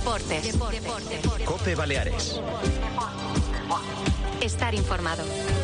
Deportes. COPE Baleares. Estar informado.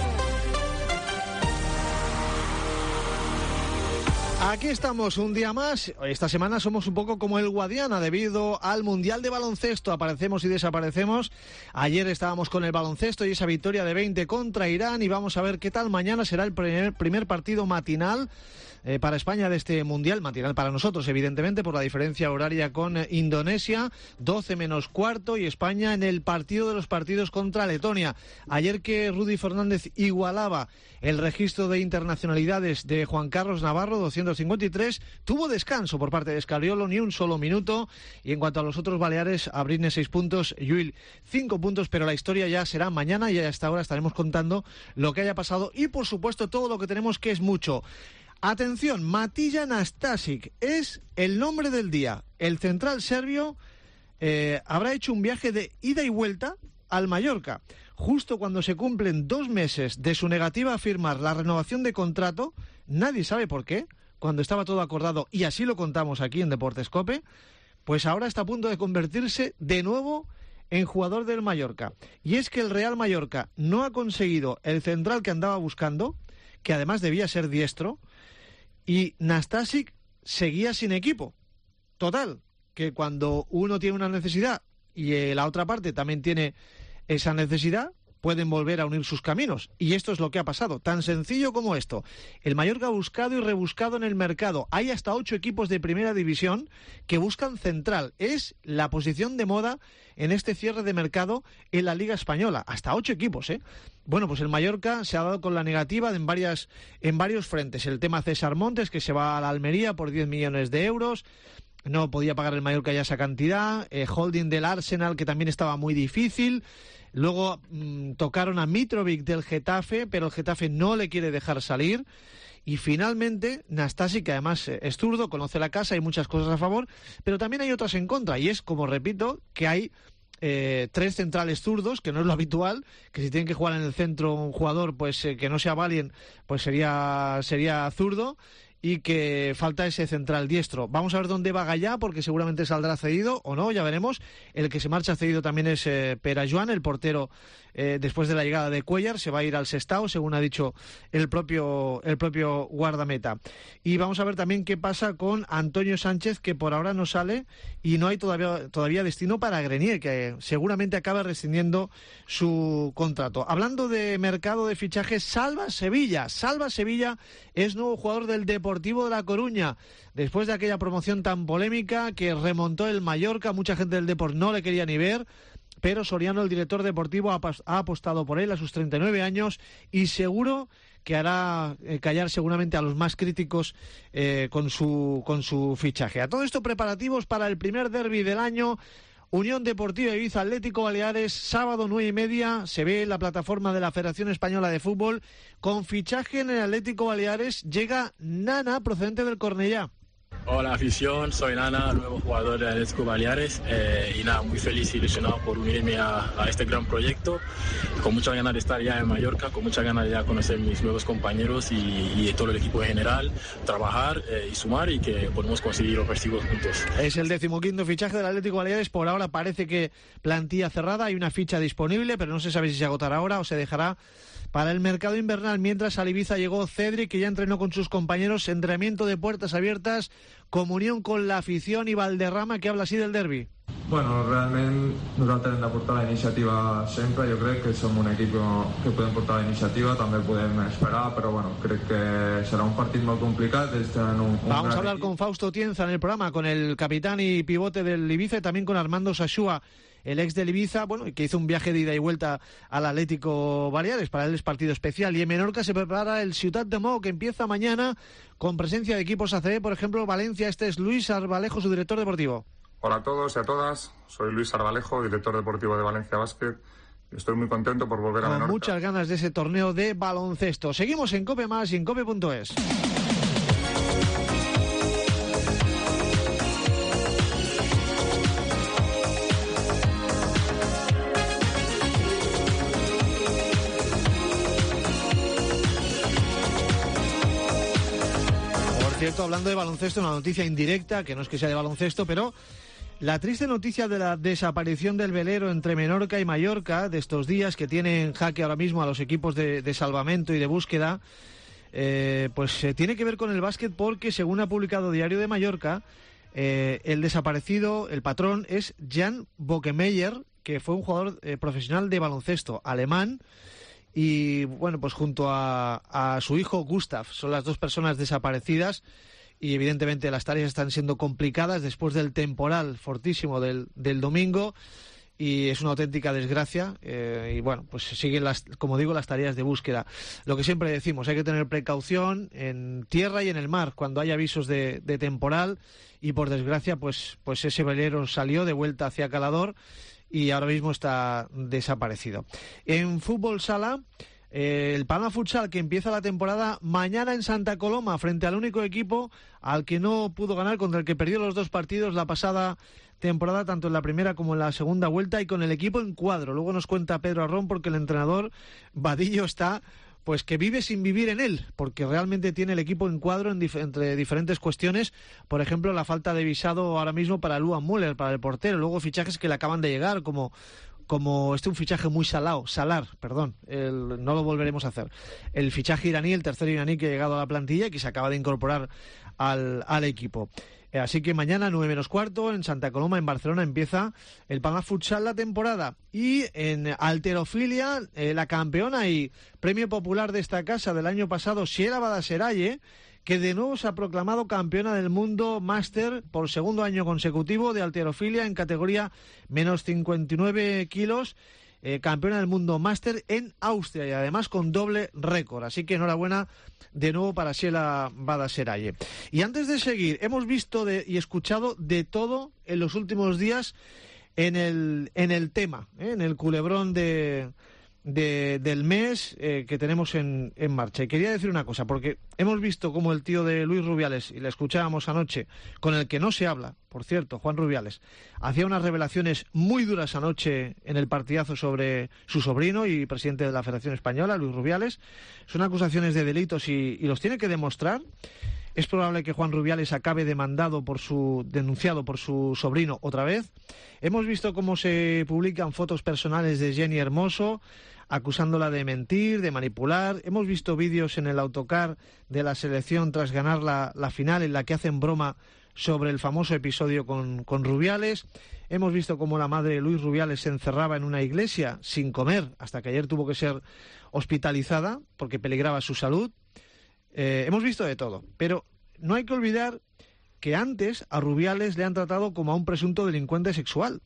Aquí estamos un día más. Esta semana somos un poco como el Guadiana debido al Mundial de Baloncesto. Aparecemos y desaparecemos. Ayer estábamos con el baloncesto y esa victoria de 20 contra Irán y vamos a ver qué tal mañana será el primer partido matinal para España de este Mundial, matinal para nosotros evidentemente por la diferencia horaria con Indonesia, 12 menos cuarto, y España en el partido de los partidos contra Letonia. Ayer que Rudy Fernández igualaba el registro de internacionalidades de Juan Carlos Navarro, 253, tuvo descanso por parte de Scariolo, ni un solo minuto, y en cuanto a los otros baleares, Abrine 6 puntos, Llull 5 puntos, pero la historia ya será mañana y hasta ahora estaremos contando lo que haya pasado y por supuesto todo lo que tenemos, que es mucho. Atención, Matija Nastasic es el nombre del día. El central serbio habrá hecho un viaje de ida y vuelta al Mallorca, justo cuando se cumplen 2 meses de su negativa a firmar la renovación de contrato. Nadie sabe por qué, cuando estaba todo acordado, y así lo contamos aquí en Deportes COPE, pues ahora está a punto de convertirse de nuevo en jugador del Mallorca. Y es que el Real Mallorca no ha conseguido el central que andaba buscando, que además debía ser diestro, y Nastasic seguía sin equipo. Total, que cuando uno tiene una necesidad y la otra parte también tiene esa necesidad, pueden volver a unir sus caminos. Y esto es lo que ha pasado, tan sencillo como esto. El Mallorca ha buscado y rebuscado en el mercado. Hay hasta 8 equipos de primera división que buscan central. Es la posición de moda en este cierre de mercado en la Liga Española. Hasta 8 equipos, ¿eh? Bueno, pues el Mallorca se ha dado con la negativa en varios frentes. El tema César Montes, que se va a la Almería por 10 millones de euros. No podía pagar el Mallorca ya esa cantidad. Holding del Arsenal, que también estaba muy difícil. Luego tocaron a Mitrovic del Getafe, pero el Getafe no le quiere dejar salir. Y finalmente, Nastasic, que además es zurdo, conoce la casa, hay muchas cosas a favor, pero también hay otras en contra. Y es, como repito, que hay 3 centrales zurdos, que no es lo habitual, que si tienen que jugar en el centro un jugador pues que no sea Valien, pues sería zurdo, y que falta ese central diestro. Vamos a ver dónde va Gallá, porque seguramente saldrá cedido o no, ya veremos. El que se marcha cedido también es Pere Joan, el portero, después de la llegada de Cuellar, se va a ir al Sestao, según ha dicho el propio guardameta. Y vamos a ver también qué pasa con Antonio Sánchez, que por ahora no sale, y no hay todavía destino para Grenier, que seguramente acabe rescindiendo su contrato. Hablando de mercado de fichajes, Salva Sevilla es nuevo jugador del Deportivo de La Coruña, después de aquella promoción tan polémica que remontó el Mallorca. Mucha gente del Depor no le quería ni ver, pero Soriano, el director deportivo, ha apostado por él a sus 39 años y seguro que hará callar seguramente a los más críticos con su fichaje. A todo esto, preparativos para el primer derbi del año. Unión Deportiva Ibiza Atlético Baleares, sábado 9:30, se ve en la plataforma de la Federación Española de Fútbol. Con fichaje en el Atlético Baleares llega Nana, procedente del Cornellá. Hola afición, soy Nana, nuevo jugador de Atlético Baleares, y nada, muy feliz y ilusionado por unirme a este gran proyecto, con muchas ganas de estar ya en Mallorca, con muchas ganas de ya conocer mis nuevos compañeros y todo el equipo en general, trabajar y sumar, y que podemos conseguir los objetivos juntos. Es el 15º fichaje del Atlético Baleares. Por ahora parece que plantilla cerrada, hay una ficha disponible, pero no se sabe si se agotará ahora o se dejará para el mercado invernal. Mientras al Ibiza llegó Cedric, que ya entrenó con sus compañeros, entrenamiento de puertas abiertas, comunión con la afición, y Valderrama, que habla así del derbi. Bueno, realment nosaltres hem de portar la iniciativa sempre. Jo crec que som un equip que podem portar la iniciativa, també podem esperar, però bueno, crec que serà un partit molt complicat. Vamos a hablar con Fausto Tienza en el programa, con el capitán y pivote del Ibiza, y también con Armando Sashua, el ex del Ibiza, bueno, que hizo un viaje de ida y vuelta al Atlético Baleares. Para él es partido especial. Y en Menorca se prepara el Ciutat de Mo, que empieza mañana con presencia de equipos ACB, por ejemplo, Valencia. Este es Luis Arbalejo, su director deportivo. Hola a todos y a todas, soy Luis Arbalejo, director deportivo de Valencia Basket. Estoy muy contento por volver a Menorca. Con muchas ganas de ese torneo de baloncesto. Seguimos en COPE Más y en COPE.es. Por cierto, hablando de baloncesto, una noticia indirecta, que no es que sea de baloncesto, pero La triste noticia de la desaparición del velero entre Menorca y Mallorca de estos días, que tiene en jaque ahora mismo a los equipos de salvamento y de búsqueda, pues tiene que ver con el básquet, porque según ha publicado Diario de Mallorca, el desaparecido, el patrón, es Jan Bockemeyer, que fue un jugador profesional de baloncesto alemán, y bueno, pues junto a su hijo Gustav son las dos personas desaparecidas. Y evidentemente las tareas están siendo complicadas después del temporal fortísimo del domingo, y es una auténtica desgracia. Y bueno, pues siguen como digo, las tareas de búsqueda. Lo que siempre decimos, hay que tener precaución en tierra y en el mar cuando hay avisos de temporal, y por desgracia pues ese velero salió de vuelta hacia Calador y ahora mismo está desaparecido. En fútbol sala, el Palma Futsal, que empieza la temporada mañana en Santa Coloma frente al único equipo al que no pudo ganar, contra el que perdió los 2 partidos la pasada temporada, tanto en la primera como en la segunda vuelta, y con el equipo en cuadro. Luego nos cuenta Pedro Arrón, porque el entrenador Vadillo está, pues que vive sin vivir en él, porque realmente tiene el equipo en cuadro entre diferentes cuestiones. Por ejemplo, la falta de visado ahora mismo para Luan Müller, para el portero. Luego fichajes que le acaban de llegar, como un fichaje muy salar, no lo volveremos a hacer. El fichaje iraní, el tercer iraní que ha llegado a la plantilla y que se acaba de incorporar al equipo. Así que mañana, 9:15, en Santa Coloma, en Barcelona, empieza el Palma Futsal la temporada. Y en halterofilia, la campeona y premio popular de esta casa del año pasado, Siera Badaseraye, que de nuevo se ha proclamado campeona del mundo máster por segundo año consecutivo de halterofilia en categoría menos 59 kilos, campeona del mundo máster en Austria, y además con doble récord. Así que enhorabuena de nuevo para Siera Badaseraye. Y antes de seguir, hemos visto y escuchado de todo en los últimos días en el tema, en el culebrón del mes que tenemos en marcha. Y quería decir una cosa, porque hemos visto como el tío de Luis Rubiales, y le escuchábamos anoche, con el que no se habla, por cierto, Juan Rubiales, hacía unas revelaciones muy duras anoche en el partidazo sobre su sobrino y presidente de la Federación Española, Luis Rubiales. Son acusaciones de delitos y los tiene que demostrar. Es probable que Juan Rubiales acabe denunciado por su sobrino otra vez. Hemos visto cómo se publican fotos personales de Jenny Hermoso, acusándola de mentir, de manipular. Hemos visto vídeos en el autocar de la selección tras ganar la final, en la que hacen broma sobre el famoso episodio con Rubiales. Hemos visto cómo la madre de Luis Rubiales se encerraba en una iglesia sin comer, hasta que ayer tuvo que ser hospitalizada porque peligraba su salud. Hemos visto de todo, pero no hay que olvidar que antes a Rubiales le han tratado como a un presunto delincuente sexual.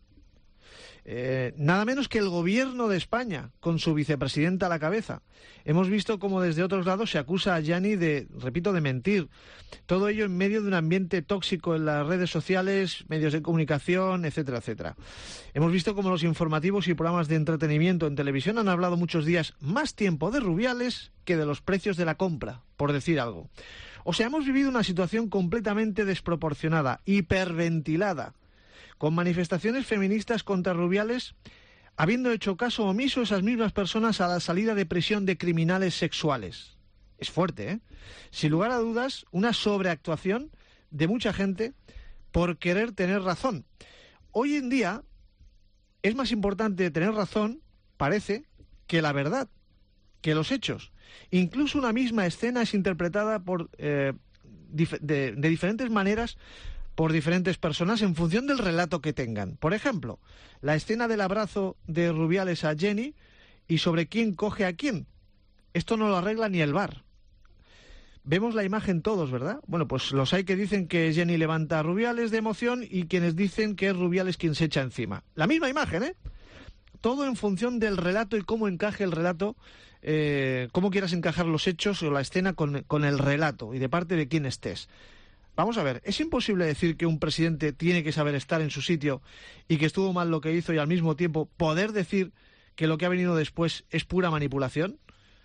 Nada menos que el gobierno de España, con su vicepresidenta a la cabeza. Hemos visto cómo desde otros lados se acusa a Gianni de mentir. Todo ello en medio de un ambiente tóxico en las redes sociales, medios de comunicación, etcétera, etcétera. Hemos visto cómo los informativos y programas de entretenimiento en televisión han hablado muchos días más tiempo de Rubiales que de los precios de la compra, por decir algo. O sea, hemos vivido una situación completamente desproporcionada, hiperventilada, con manifestaciones feministas contra Rubiales, habiendo hecho caso omiso esas mismas personas a la salida de prisión de criminales sexuales. Es fuerte, ¿eh? Sin lugar a dudas, una sobreactuación de mucha gente por querer tener razón. Hoy en día es más importante tener razón, parece, que la verdad, que los hechos. Incluso una misma escena es interpretada de diferentes maneras por diferentes personas en función del relato que tengan. Por ejemplo, la escena del abrazo de Rubiales a Jenny y sobre quién coge a quién. Esto no lo arregla ni el VAR. Vemos la imagen todos, ¿verdad? Bueno, pues los hay que dicen que Jenny levanta a Rubiales de emoción y quienes dicen que es Rubiales quien se echa encima. La misma imagen, ¿eh? Todo en función del relato y cómo encaje el relato, cómo quieras encajar los hechos o la escena con el relato y de parte de quién estés. Vamos a ver, es imposible decir que un presidente tiene que saber estar en su sitio y que estuvo mal lo que hizo y al mismo tiempo poder decir que lo que ha venido después es pura manipulación.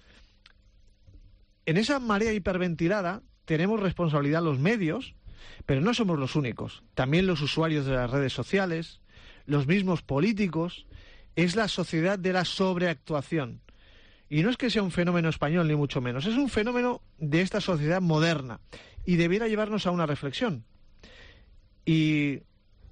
En esa marea hiperventilada tenemos responsabilidad los medios, pero no somos los únicos. También los usuarios de las redes sociales, los mismos políticos. Es la sociedad de la sobreactuación. Y no es que sea un fenómeno español, ni mucho menos. Es un fenómeno de esta sociedad moderna. Y debiera llevarnos a una reflexión. Y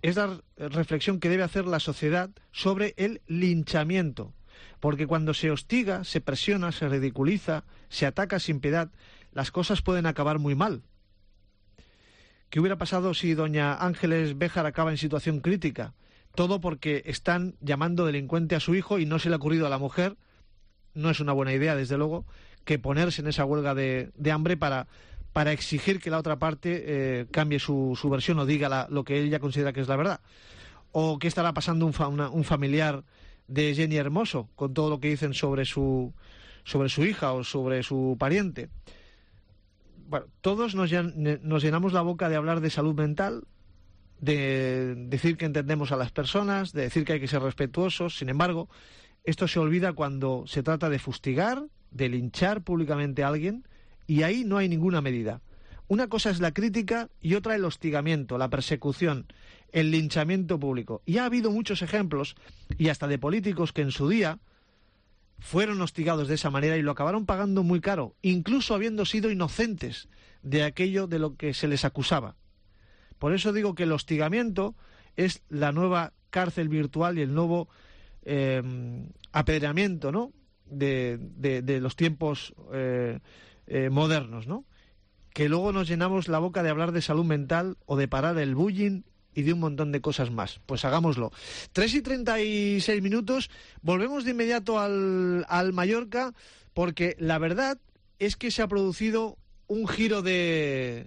es la reflexión que debe hacer la sociedad sobre el linchamiento. Porque cuando se hostiga, se presiona, se ridiculiza, se ataca sin piedad, las cosas pueden acabar muy mal. ¿Qué hubiera pasado si doña Ángeles Béjar acaba en situación crítica? Todo porque están llamando delincuente a su hijo y no se le ha ocurrido a la mujer, no es una buena idea, desde luego, que ponerse en esa huelga de hambre para exigir que la otra parte cambie su versión o diga lo que ella considera que es la verdad. ¿O qué estará pasando un familiar de Jenny Hermoso con todo lo que dicen sobre su hija o sobre su pariente? Bueno, todos nos llenamos la boca de hablar de salud mental, de decir que entendemos a las personas, de decir que hay que ser respetuosos. Sin embargo, esto se olvida cuando se trata de fustigar, de linchar públicamente a alguien, y ahí no hay ninguna medida. Una cosa es la crítica y otra el hostigamiento, la persecución, el linchamiento público. Y ha habido muchos ejemplos, y hasta de políticos que en su día fueron hostigados de esa manera y lo acabaron pagando muy caro, incluso habiendo sido inocentes de aquello de lo que se les acusaba. Por eso digo que el hostigamiento es la nueva cárcel virtual y el nuevo apedreamiento, ¿no?, de los tiempos modernos, ¿no? Que luego nos llenamos la boca de hablar de salud mental o de parar el bullying y de un montón de cosas más. Pues hagámoslo. 3:36, volvemos de inmediato al Mallorca, porque la verdad es que se ha producido un giro de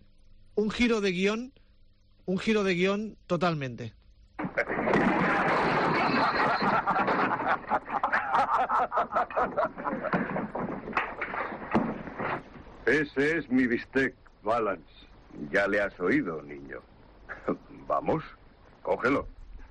guión totalmente. Ese es mi bistec, Balance. Ya le has oído, niño. Vamos, cógelo.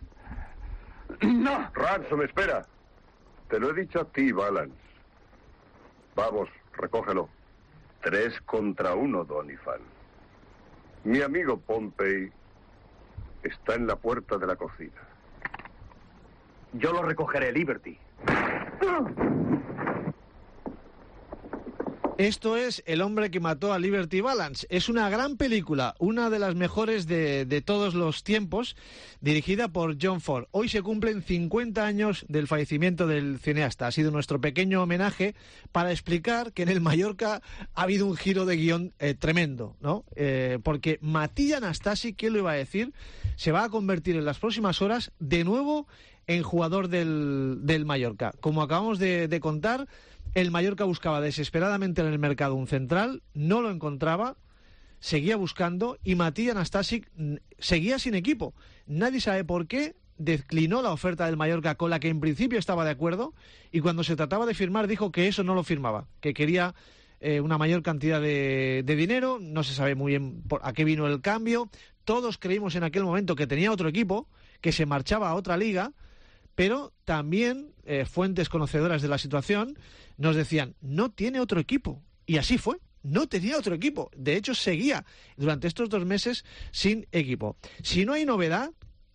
No. Ransom, espera. Te lo he dicho a ti, Balance. Vamos, recógelo. 3 contra 1, Doniphan. Mi amigo Pompey está en la puerta de la cocina. Yo lo recogeré, Liberty. Esto es El hombre que mató a Liberty Balance. Es una gran película, una de las mejores de todos los tiempos, dirigida por John Ford. Hoy se cumplen 50 años del fallecimiento del cineasta. Ha sido nuestro pequeño homenaje para explicar que en el Mallorca ha habido un giro de guión tremendo, ¿no? Porque Matías Nastasic, ¿quién lo iba a decir?, se va a convertir en las próximas horas de nuevo en jugador del Mallorca. Como acabamos de contar, el Mallorca buscaba desesperadamente en el mercado un central, no lo encontraba, seguía buscando y Matías Nastasic seguía sin equipo. Nadie sabe por qué, declinó la oferta del Mallorca con la que en principio estaba de acuerdo y cuando se trataba de firmar dijo que eso no lo firmaba, que quería una mayor cantidad de dinero, no se sabe muy bien a qué vino el cambio. Todos creímos en aquel momento que tenía otro equipo, que se marchaba a otra liga, pero también fuentes conocedoras de la situación nos decían, no tiene otro equipo. Y así fue, no tenía otro equipo. De hecho, seguía durante estos 2 meses sin equipo. Si no hay novedad,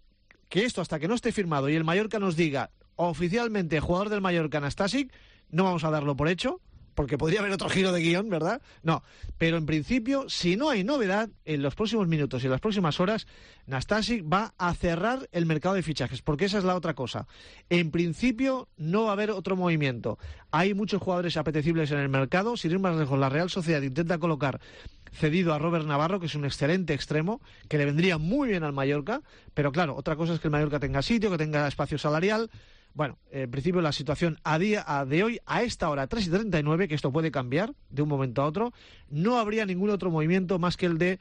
que esto hasta que no esté firmado y el Mallorca nos diga oficialmente jugador del Mallorca Nastasic, no vamos a darlo por hecho, porque podría haber otro giro de guión, ¿verdad? No, pero en principio, si no hay novedad, en los próximos minutos y en las próximas horas, Nastasic va a cerrar el mercado de fichajes, porque esa es la otra cosa. En principio, no va a haber otro movimiento. Hay muchos jugadores apetecibles en el mercado. Sin ir más lejos, la Real Sociedad intenta colocar cedido a Robert Navarro, que es un excelente extremo, que le vendría muy bien al Mallorca, pero claro, otra cosa es que el Mallorca tenga sitio, que tenga espacio salarial. Bueno, en principio la situación a día de hoy, a esta hora, 3:39, que esto puede cambiar de un momento a otro, no habría ningún otro movimiento más que el de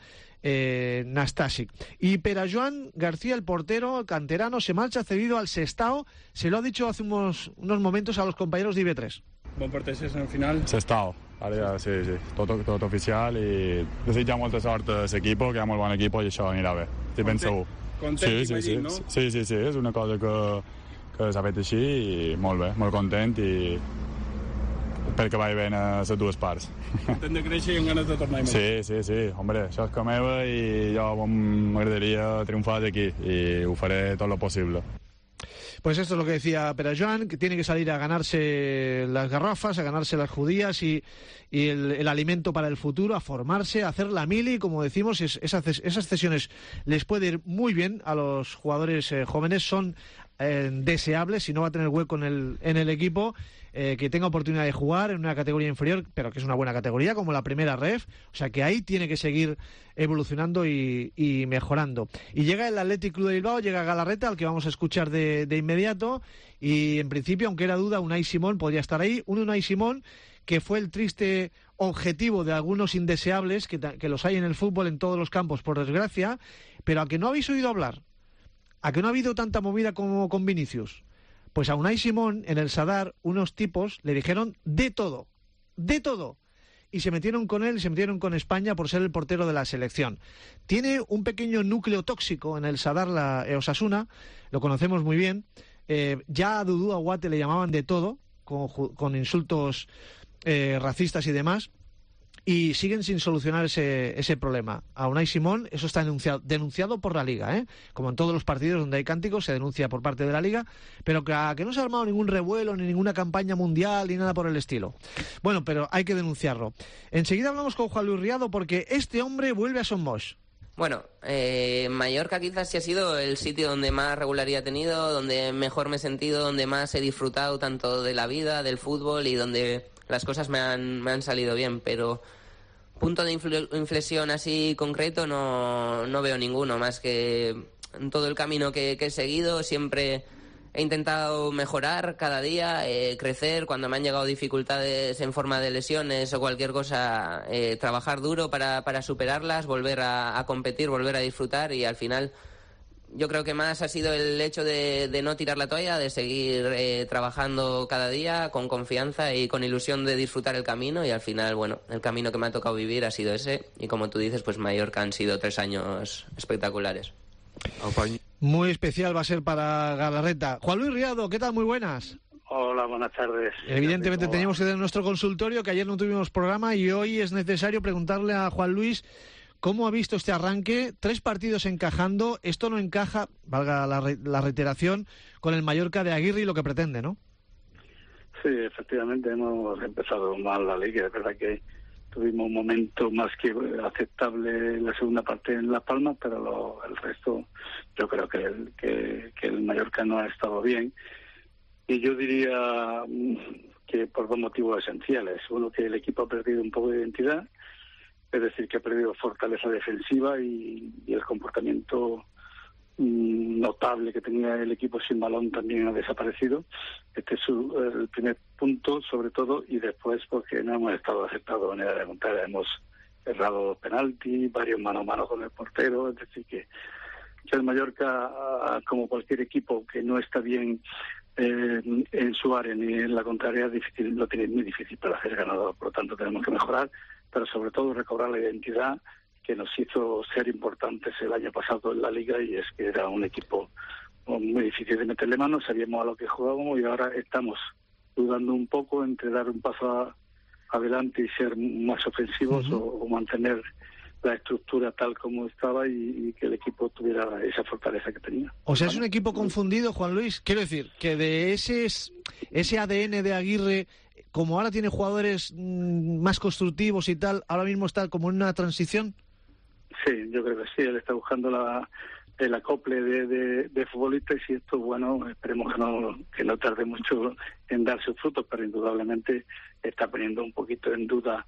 Nastasic. Y Pere-Joan García, el portero, el canterano, se marcha cedido al Sestao. Se lo ha dicho hace unos momentos a los compañeros de IB3. Bon partit en final. Sestao, ara sí, tot oficial i desitjar molta sort a l'equip, que hi ha molt bon equip i això anirà bé, estic ben segur. Content, no? Sí, és una cosa que s'ha fet així i molt bé, molt content i perquè vagi bé a les dues parts. Content de créixer i amb ganes de tornar. Sí, hombre, això és que meva i jo m'agradaria triomfar d'aquí i ho faré tot el possible. Pues esto es lo que decía Pere-Joan, que tiene que salir a ganarse las garrafas, a ganarse las judías y el alimento para el futuro, a formarse, a hacer la mili, como decimos, esas cesiones les puede ir muy bien a los jugadores jóvenes, son deseables, si no va a tener hueco en el equipo, que tenga oportunidad de jugar en una categoría inferior, pero que es una buena categoría, como la primera ref, o sea que ahí tiene que seguir evolucionando y mejorando. Y llega el Athletic Club de Bilbao, llega Galarreta, al que vamos a escuchar de inmediato, y en principio, aunque era duda, Unai Simón podría estar ahí, un Unai Simón que fue el triste objetivo de algunos indeseables, que los hay en el fútbol en todos los campos, por desgracia, pero a que no habéis oído hablar, a que no ha habido tanta movida como con Vinicius. Pues a Unai Simón, en el Sadar, unos tipos le dijeron de todo, y se metieron con él, se metieron con España por ser el portero de la selección. Tiene un pequeño núcleo tóxico en el Sadar, la Osasuna, lo conocemos muy bien, ya a Dudu Aguate le llamaban de todo, con insultos racistas y demás, y siguen sin solucionar ese problema. A Unai Simón eso está denunciado por la Liga, como en todos los partidos donde hay cánticos se denuncia por parte de la Liga, pero que no se ha armado ningún revuelo, ni ninguna campaña mundial, ni nada por el estilo. Bueno, pero hay que denunciarlo. Enseguida hablamos con Juan Luis Riado porque este hombre vuelve a Son Moix. Bueno, Mallorca quizás sí ha sido el sitio donde más regularidad he tenido, donde mejor me he sentido, donde más he disfrutado tanto de la vida, del fútbol y donde las cosas me han salido bien, pero punto de inflexión así concreto no veo ninguno, más que en todo el camino que he seguido siempre he intentado mejorar cada día, crecer cuando me han llegado dificultades en forma de lesiones o cualquier cosa, trabajar duro para superarlas, volver a competir, volver a disfrutar y al final yo creo que más ha sido el hecho de no tirar la toalla, de seguir trabajando cada día con confianza y con ilusión de disfrutar el camino y al final, bueno, el camino que me ha tocado vivir ha sido ese y como tú dices, pues Mallorca han sido 3 años espectaculares. Muy especial va a ser para Galarreta. Juan Luis Riado, ¿qué tal? Muy buenas. Hola, buenas tardes. Evidentemente teníamos que ir a nuestro consultorio, que ayer no tuvimos programa y hoy es necesario preguntarle a Juan Luis ¿cómo ha visto este arranque? 3 partidos encajando, esto no encaja, valga la reiteración, con el Mallorca de Aguirre y lo que pretende, ¿no? Sí, efectivamente hemos empezado mal la Liga, es verdad que tuvimos un momento más que aceptable en la segunda parte en Las Palmas, pero el resto yo creo que el Mallorca no ha estado bien. Y yo diría que por 2 motivos esenciales. Uno, que el equipo ha perdido un poco de identidad, es decir, que ha perdido fortaleza defensiva y el comportamiento notable que tenía el equipo sin balón también ha desaparecido. Este es el primer punto, sobre todo, y después porque no hemos estado acertados de manera de montar. Hemos errado penaltis, varios mano a mano con el portero, es decir, que el Mallorca, como cualquier equipo que no está bien en su área ni en la contraria, lo tiene muy difícil para ser ganador. Por lo tanto, tenemos que mejorar, pero sobre todo recobrar la identidad que nos hizo ser importantes el año pasado en la Liga, y es que era un equipo muy difícil de meterle mano, sabíamos a lo que jugábamos y ahora estamos dudando un poco entre dar un paso adelante y ser más ofensivos o mantener la estructura tal como estaba y que el equipo tuviera esa fortaleza que tenía. O sea, es un equipo confundido, Juan Luis. Quiero decir, que de ese ADN de Aguirre, como ahora tiene jugadores más constructivos y tal, ahora mismo está como en una transición. Sí, yo creo que sí. Él está buscando el acople de futbolistas y esto, bueno, esperemos que no tarde mucho en dar sus frutos, pero indudablemente está poniendo un poquito en duda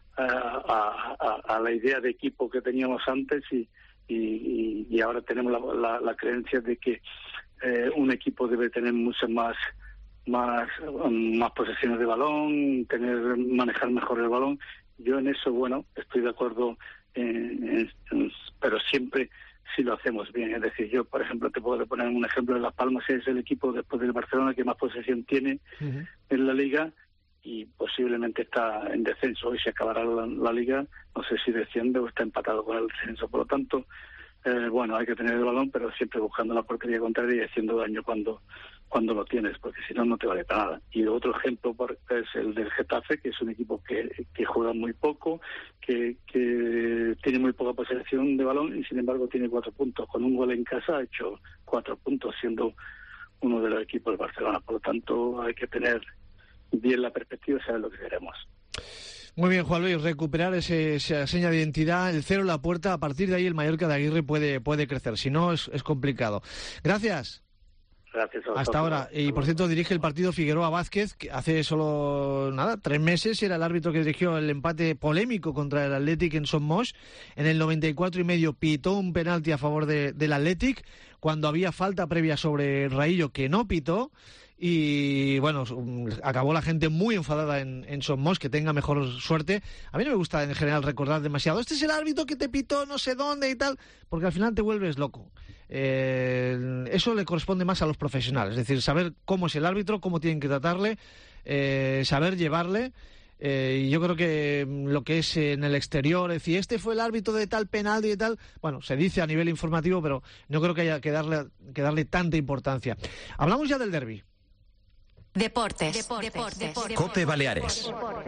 a la idea de equipo que teníamos antes y ahora tenemos la creencia de que un equipo debe tener muchas más posesiones de balón, manejar mejor el balón. Yo en eso, bueno, estoy de acuerdo, pero siempre si lo hacemos bien. Es decir, yo, por ejemplo, te puedo poner un ejemplo. En Las Palmas es el equipo después del Barcelona que más posesión tiene en la Liga y posiblemente está en descenso. Hoy se acabará la Liga, no sé si desciende o está empatado con el descenso. Por lo tanto, bueno, hay que tener el balón, pero siempre buscando la portería contraria y haciendo daño cuando lo tienes, porque si no, no te vale para nada. Y otro ejemplo es el del Getafe, que es un equipo que juega muy poco, que tiene muy poca posesión de balón y sin embargo tiene 4 puntos. Con un gol en casa ha hecho 4 puntos, siendo uno de los equipos del Barcelona. Por lo tanto, hay que tener bien la perspectiva y saber lo que queremos. Muy bien, Juan Luis, recuperar esa seña de identidad, el cero en la puerta, a partir de ahí el Mallorca de Aguirre puede crecer, si no es complicado. Gracias. Gracias a vosotros. Hasta ahora. Y por cierto, dirige el partido Figueroa Vázquez, que hace solo 3 meses era el árbitro que dirigió el empate polémico contra el Athletic en Son Moix. En el 94,5 pitó un penalti a favor del Athletic, cuando había falta previa sobre Raillo que no pitó. Y bueno, acabó la gente muy enfadada en Son Moix, que tenga mejor suerte. A mí no me gusta en general recordar demasiado. Este es el árbitro que te pitó no sé dónde y tal, porque al final te vuelves loco. Eso le corresponde más a los profesionales, es decir, saber cómo es el árbitro, cómo tienen que tratarle, saber llevarle. Y yo creo que lo que es en el exterior, es decir, este fue el árbitro de tal penalti y tal, bueno, se dice a nivel informativo, pero no creo que haya que darle tanta importancia. Hablamos ya del derbi. Deportes. COPE Baleares.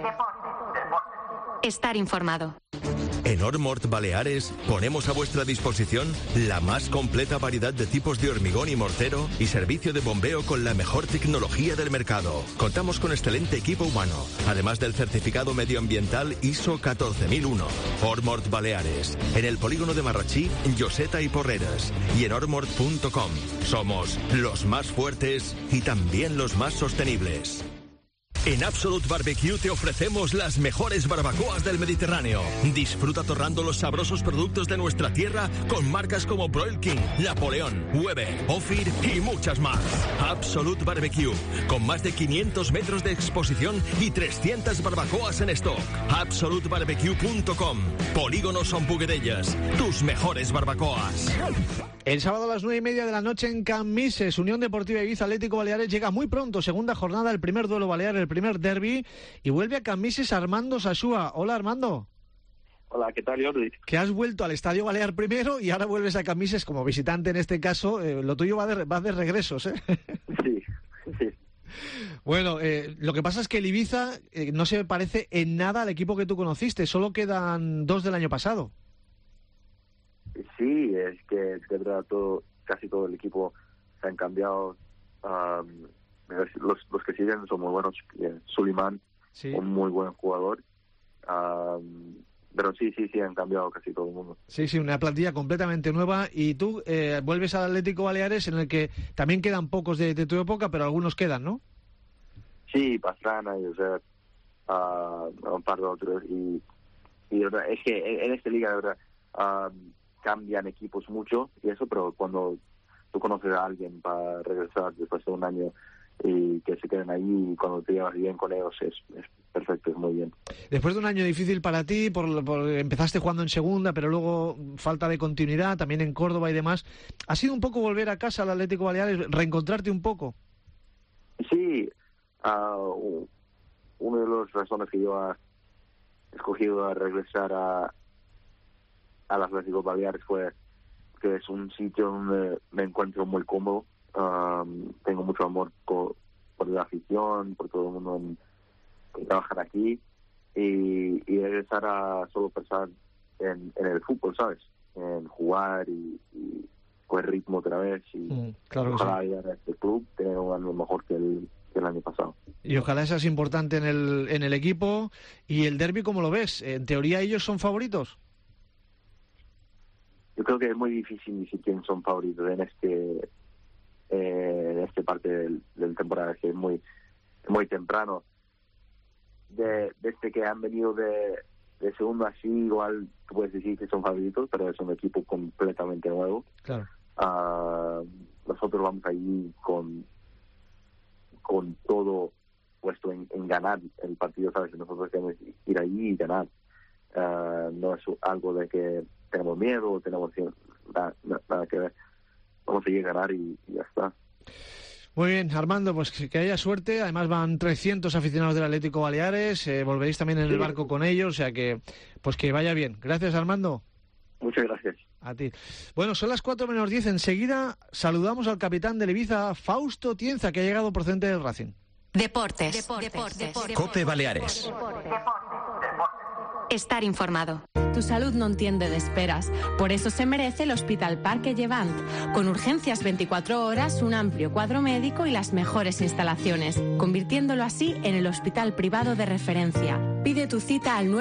Estar informado. En Ormort Baleares ponemos a vuestra disposición la más completa variedad de tipos de hormigón y mortero y servicio de bombeo con la mejor tecnología del mercado. Contamos con excelente equipo humano, además del certificado medioambiental ISO 14001. Ormort Baleares, en el polígono de Marrachí, Lloseta y Porreres, y en ormort.com. Somos los más fuertes y también los más sostenibles. En Absolute Barbecue te ofrecemos las mejores barbacoas del Mediterráneo. Disfruta torrando los sabrosos productos de nuestra tierra con marcas como Broil King, Napoleón, Weber, Ophir y muchas más. Absolute Barbecue, con más de 500 metros de exposición y 300 barbacoas en stock. AbsoluteBarbecue.com. Polígono Son Puguedellas, tus mejores barbacoas. El sábado a las 9:30 de la noche en Cammises, Unión Deportiva Ibiza Atlético Baleares llega muy pronto, segunda jornada, el primer duelo balear, el primer derbi, y vuelve a Cammises Armando Sasúa. Hola, Armando. Hola, ¿qué tal, Jordi? Que has vuelto al Estadio Balear primero y ahora vuelves a Cammises como visitante en este caso. Lo tuyo va de regresos, ¿eh? Sí. Bueno, lo que pasa es que el Ibiza no se parece en nada al equipo que tú conociste, solo quedan 2 del año pasado. Sí, es que de verdad casi todo el equipo se han cambiado. Los que siguen son muy buenos. Suleiman, sí, un muy buen jugador. Pero sí, han cambiado casi todo el mundo. Sí, una plantilla completamente nueva. Y tú vuelves al Atlético Baleares, en el que también quedan pocos de tu época, pero algunos quedan, ¿no? Sí, Pastrana, Josep, un par de otros. Y es que en esta liga, de verdad, cambian equipos mucho y eso, pero cuando tú conoces a alguien para regresar después de un año y que se queden ahí, y cuando te llevas bien con ellos es perfecto, es muy bien. Después de un año difícil para ti, empezaste jugando en segunda, pero luego falta de continuidad, también en Córdoba y demás, ¿ha sido un poco volver a casa al Atlético Baleares, reencontrarte un poco? Sí, una de las razones que yo he escogido a regresar al Atlético Baleares fue que es un sitio donde me encuentro muy cómodo. Tengo mucho amor por la afición, por todo el mundo que trabaja aquí, y regresar a solo pensar en el fútbol, ¿sabes? En jugar y coger ritmo otra vez, y claro, ojalá llegar a este club tener un año mejor que el año pasado. Y ojalá seas importante en el equipo. ¿Y el derbi cómo lo ves? ¿En teoría ellos son favoritos? Yo creo que es muy difícil decir quién son favoritos en esta parte del temporada, que es muy temprano. Desde que han venido de segundo así, igual tú puedes decir que son favoritos, pero es un equipo completamente nuevo. Claro. Nosotros vamos allí con todo puesto en ganar el partido, ¿sabes? Nosotros queremos ir allí y ganar. No es algo de que tenemos miedo, tenemos nada que ver. Vamos a ir a ganar y ya está. Muy bien, Armando, pues que haya suerte. Además van 300 aficionados del Atlético Baleares, volveréis también en el barco con ellos, o sea que pues que vaya bien. Gracias, Armando. Muchas gracias. A ti. Bueno, son las 4:10. Enseguida saludamos al capitán del Ibiza, Fausto Tienza, que ha llegado procedente del Racing. Deportes. COPE Baleares. estar informado. Tu salud no entiende de esperas. Por eso se merece el Hospital Parque Llevant. Con urgencias 24 horas, un amplio cuadro médico y las mejores instalaciones, convirtiéndolo así en el hospital privado de referencia. Pide tu cita al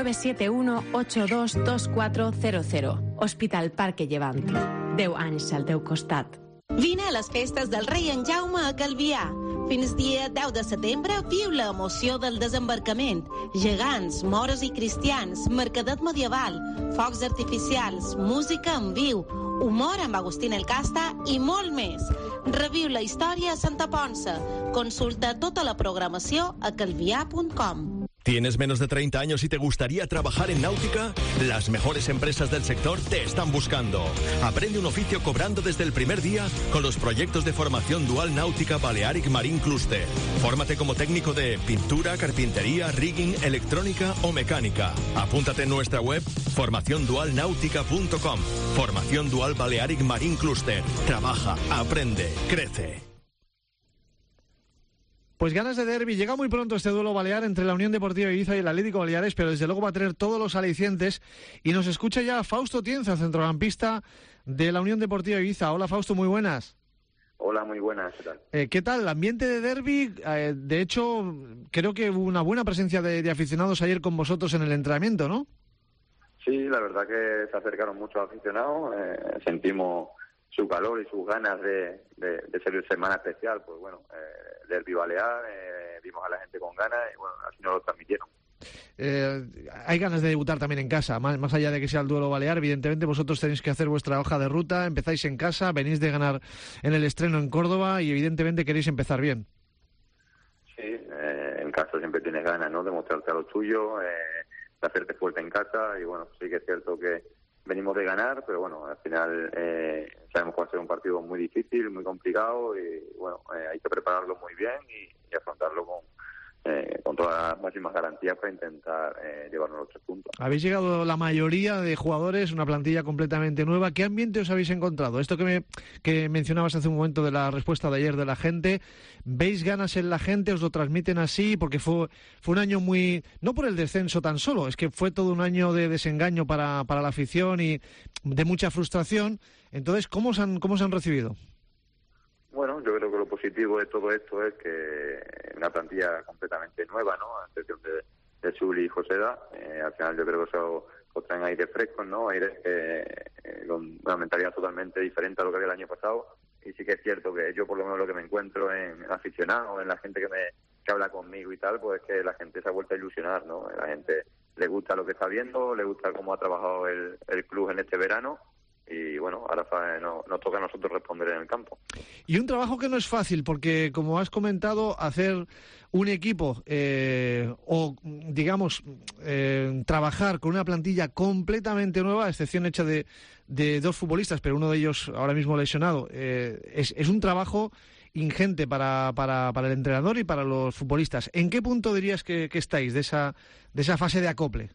971-822400. Hospital Parque Llevant. 10 anys al teu costat. Vine a les festes del rei en Jaume a Calvià. Fins dia 10 de setembre viu l'emoció del desembarcament. Gegants, mores i cristians, mercadet medieval, focs artificials, música en viu, humor amb Agustín El Casta i molt més. Reviu la història a Santa Ponça. Consulta tota la programació a calvià.com. ¿Tienes menos de 30 años y te gustaría trabajar en náutica? Las mejores empresas del sector te están buscando. Aprende un oficio cobrando desde el primer día con los proyectos de formación dual náutica Balearic Marine Cluster. Fórmate como técnico de pintura, carpintería, rigging, electrónica o mecánica. Apúntate en nuestra web formaciondualnautica.com. Formación Dual Balearic Marine Cluster. Trabaja, aprende, crece. Pues ganas de derbi. Llega muy pronto este duelo balear entre la Unión Deportiva Ibiza y el Atlético Baleares, pero desde luego va a tener todos los alicientes. Y nos escucha ya Fausto Tienza, centrocampista de la Unión Deportiva Ibiza. Hola Fausto, muy buenas. Hola, muy buenas. ¿Qué tal? ¿Qué tal? El ambiente de derbi, de hecho, creo que hubo una buena presencia de aficionados ayer con vosotros en el entrenamiento, ¿no? Sí, la verdad que se acercaron muchos aficionados. Sentimos su calor y sus ganas de ser semana especial. Pues bueno, derbi balear, vimos a la gente con ganas y bueno, así nos lo transmitieron. Hay ganas de debutar también en casa, más allá de que sea el duelo balear. Evidentemente vosotros tenéis que hacer vuestra hoja de ruta, empezáis en casa, venís de ganar en el estreno en Córdoba y evidentemente queréis empezar bien. Sí, en casa siempre tienes ganas, ¿no?, de mostrarte a lo tuyo, de hacerte fuerte en casa y bueno, sí que es cierto que venimos de ganar, pero bueno, al final sabemos que va a ser un partido muy difícil, muy complicado y bueno, hay que prepararlo muy bien y afrontarlo con todas las máximas garantías para intentar llevarnos los 3 puntos. Habéis llegado la mayoría de jugadores, una plantilla completamente nueva. ¿Qué ambiente os habéis encontrado? Esto que mencionabas hace un momento de la respuesta de ayer de la gente, ¿veis ganas en la gente? ¿Os lo transmiten así? Porque fue un año muy... no por el descenso tan solo, es que fue todo un año de desengaño para la afición y de mucha frustración. Entonces, ¿cómo os han recibido? Bueno, yo creo que lo positivo de todo esto es que una plantilla completamente nueva, ¿no?, a excepción de Zuli y Joseda. Al final yo creo que eso os traen aire fresco, ¿no?, aire con una mentalidad totalmente diferente a lo que había el año pasado. Y sí que es cierto que yo por lo menos lo que me encuentro en aficionados, en la gente que habla conmigo y tal, pues es que la gente se ha vuelto a ilusionar, ¿no? La gente le gusta lo que está viendo, le gusta cómo ha trabajado el club en este verano. Y bueno, ahora nos toca a nosotros responder en el campo. Y un trabajo que no es fácil, porque como has comentado, hacer un equipo o digamos trabajar con una plantilla completamente nueva, a excepción hecha de 2 futbolistas, pero uno de ellos ahora mismo lesionado, es un trabajo ingente para el entrenador y para los futbolistas. ¿En qué punto dirías que estáis de esa fase de acople?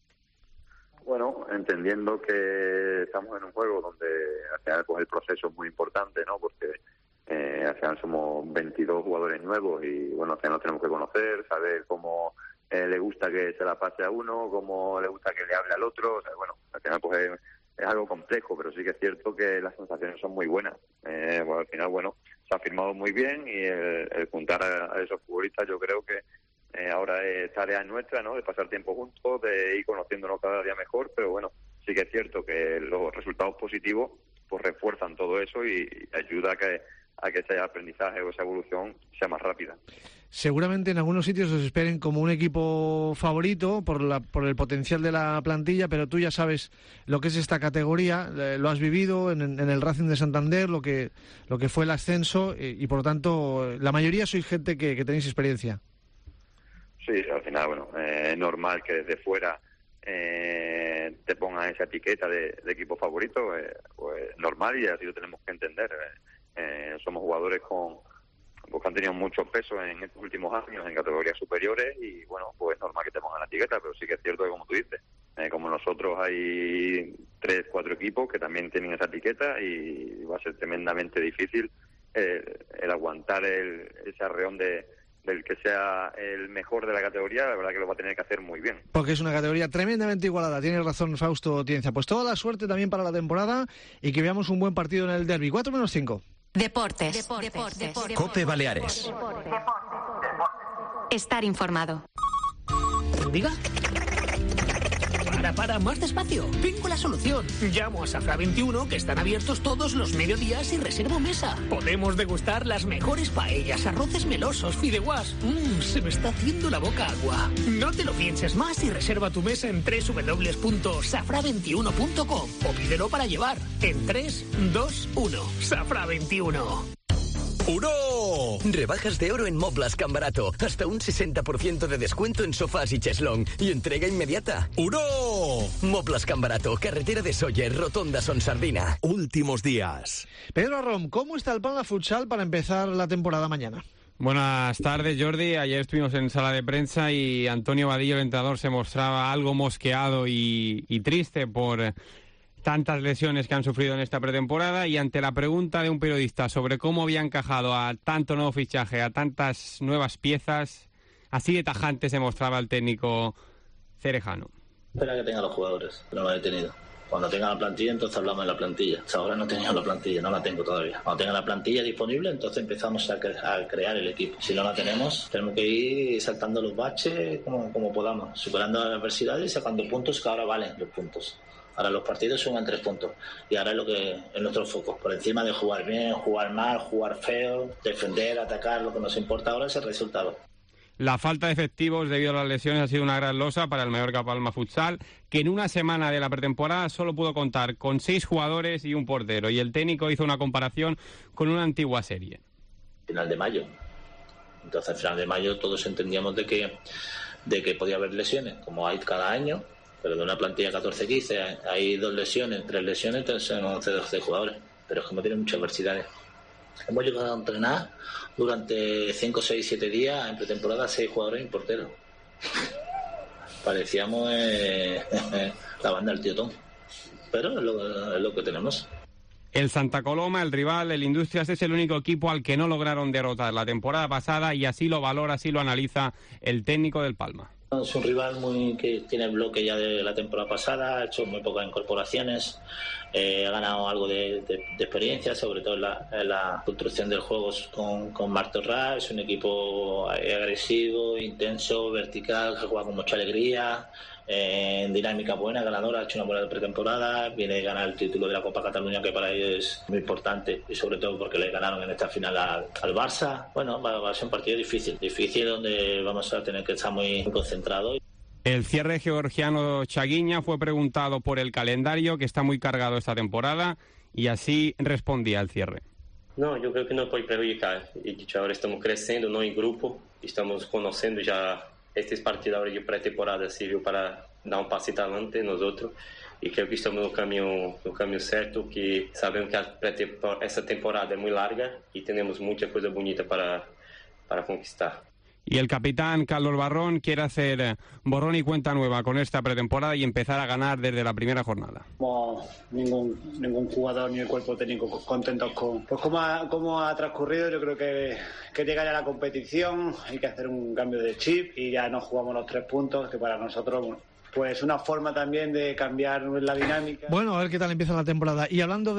Bueno, entendiendo que estamos en un juego donde al final pues el proceso es muy importante, ¿no? Porque al final somos 22 jugadores nuevos y bueno, al final nos tenemos que conocer, saber cómo le gusta que se la pase a uno, cómo le gusta que le hable al otro. O sea, bueno, al final pues es algo complejo, pero sí que es cierto que las sensaciones son muy buenas. Bueno, al final, bueno, se ha firmado muy bien y el juntar a esos futbolistas yo creo que ahora es tarea nuestra, ¿no?, de pasar tiempo juntos, de ir conociéndonos cada día mejor, pero bueno, sí que es cierto que los resultados positivos pues refuerzan todo eso y ayuda a que ese aprendizaje o esa evolución sea más rápida. Seguramente en algunos sitios os esperen como un equipo favorito por el potencial de la plantilla, pero tú ya sabes lo que es esta categoría, lo has vivido en el Racing de Santander, lo que fue el ascenso y por lo tanto la mayoría sois gente que tenéis experiencia. Sí, al final, bueno, es normal que desde fuera te pongan esa etiqueta de equipo favorito, pues normal y así lo tenemos que entender. Somos jugadores que han tenido mucho peso en estos últimos años en categorías superiores y bueno, pues es normal que te pongan la etiqueta, pero sí que es cierto que como tú dices, como nosotros hay 3, 4 equipos que también tienen esa etiqueta y va a ser tremendamente difícil el aguantar ese arreón de del que sea el mejor de la categoría, la verdad que lo va a tener que hacer muy bien. Porque es una categoría tremendamente igualada. Tiene razón Fausto Tienza. Pues toda la suerte también para la temporada y que veamos un buen partido en el derbi. 4-5. Deportes. COPE Baleares. Estar informado. ¿Diga? Para, más despacio. Tengo la solución. Llamo a Safra 21, que están abiertos todos los mediodías y reservo mesa. Podemos degustar las mejores paellas, arroces melosos, fideuás. Se me está haciendo la boca agua. No te lo pienses más y reserva tu mesa en www.safra21.com o pídelo para llevar en 3, 2, 1. Safra 21. ¡Huró! Rebajas de oro en Moblas Can Barato. Hasta un 60% de descuento en sofás y cheslón. Y entrega inmediata. ¡Huró! Moblas Can Barato. Carretera de Sóller, Rotonda Son Sardina. Últimos días. Pedro Arrom, ¿cómo está el Palma Futsal para empezar la temporada mañana? Buenas tardes, Jordi. Ayer estuvimos en sala de prensa y Antonio Vadillo, el entrenador, se mostraba algo mosqueado y triste por tantas lesiones que han sufrido en esta pretemporada, y ante la pregunta de un periodista sobre cómo había encajado a tanto nuevo fichaje, a tantas nuevas piezas, así de tajante se mostraba el técnico cerejano. Espera que tenga los jugadores, pero no lo he tenido. Cuando tenga la plantilla, entonces hablamos de la plantilla. Ahora no tenía la plantilla, no la tengo todavía. Cuando tenga la plantilla disponible, entonces empezamos a crear el equipo. Si no la tenemos, tenemos que ir saltando los baches como podamos, superando las adversidades y sacando puntos, que ahora valen los puntos. Ahora los partidos suman 3 puntos y ahora es lo que es nuestro foco. Por encima de jugar bien, jugar mal, jugar feo, defender, atacar, lo que nos importa ahora es el resultado. La falta de efectivos debido a las lesiones ha sido una gran losa para el Mallorca Palma Futsal, que en una semana de la pretemporada solo pudo contar con 6 jugadores y un portero, y el técnico hizo una comparación con una antigua serie. Final de mayo. Entonces, al final de mayo todos entendíamos de que podía haber lesiones, como hay cada año. Pero de una plantilla 14-15 hay 2 lesiones, 3 lesiones, entonces son 11-12 jugadores. Pero es que hemos tenido muchas adversidades. Hemos llegado a entrenar durante 5, 6, 7 días en pretemporada 6 jugadores y un portero. Parecíamos la banda del tío Tom. Pero es lo que tenemos. El Santa Coloma, el rival, el Industrias, es el único equipo al que no lograron derrotar la temporada pasada, y así lo valora, así lo analiza el técnico del Palma. Es un rival que tiene el bloque ya de la temporada pasada, ha hecho muy pocas incorporaciones, ha ganado algo de experiencia, sobre todo en la construcción del juego con Marc Torrà. Es un equipo agresivo, intenso, vertical, que juega con mucha alegría, en dinámica buena, ganadora, ha hecho una buena pretemporada, viene a ganar el título de la Copa Cataluña, que para ellos es muy importante, y sobre todo porque le ganaron en esta final al Barça. Bueno, va a ser un partido difícil donde vamos a tener que estar muy concentrados. El cierre georgiano Chaguiña fue preguntado por el calendario, que está muy cargado esta temporada, y así respondía al cierre. No, yo creo que no puede perjudicar. Ahora estamos creciendo, no en grupo, estamos conociendo ya estes partidos ahora de pré-temporada, sirvió para dar un pasito adelante nosotros, y creo que estamos no caminho certo, que sabemos que esta temporada es muy larga y tenemos mucha cosa bonita para conquistar. Y el capitán Carlos Barrón quiere hacer borrón y cuenta nueva con esta pretemporada y empezar a ganar desde la primera jornada. Como ningún jugador ni el cuerpo técnico contentos con cómo ha transcurrido. Yo creo que llega ya la competición, hay que hacer un cambio de chip y ya no jugamos los 3 puntos, que para nosotros pues una forma también de cambiar la dinámica. Bueno, a ver qué tal empieza la temporada. Y hablando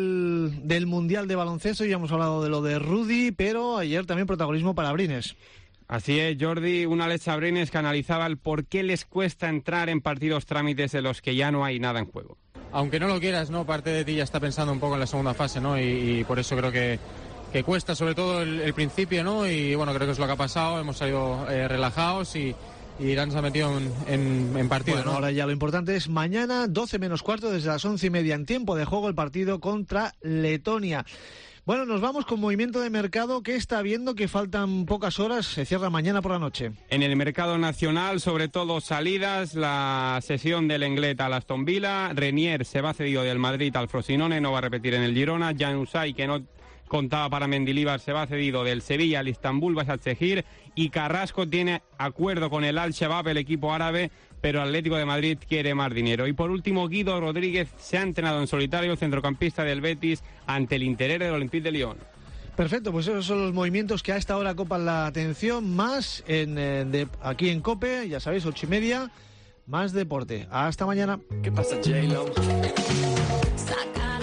del Mundial de Baloncesto, ya hemos hablado de lo de Rudy, pero ayer también protagonismo para Abrines. Así es, Jordi, una Alex Abrines que analizaba el por qué les cuesta entrar en partidos trámites en los que ya no hay nada en juego. Aunque no lo quieras, ¿no? Parte de ti ya está pensando un poco en la segunda fase, ¿no? Y por eso creo que cuesta sobre todo el principio, ¿no? Y bueno, creo que es lo que ha pasado, hemos salido relajados y Irán se ha metido en partido. Bueno, ¿no? Ahora ya lo importante es mañana, 12 menos cuarto, desde las 11:30 en tiempo de juego, el partido contra Letonia. Bueno, nos vamos con movimiento de mercado que está viendo que faltan pocas horas, se cierra mañana por la noche. En el mercado nacional, sobre todo salidas, la sesión del Lenglet al Aston Villa, Renier se va cedido del Madrid al Frosinone, no va a repetir en el Girona, Jan Usay, que no contaba para Mendilibar, se va cedido del Sevilla al Istanbul Başakşehir, y Carrasco tiene acuerdo con el Al-Shabaab, el equipo árabe, pero Atlético de Madrid quiere más dinero. Y por último, Guido Rodríguez se ha entrenado en solitario, el centrocampista del Betis, ante el Interés del Olympique de Lyon. Perfecto, pues esos son los movimientos que a esta hora copan la atención, más aquí en COPE, ya sabéis, 8:30, más deporte. Hasta mañana. ¿Qué pasa, J-Lo?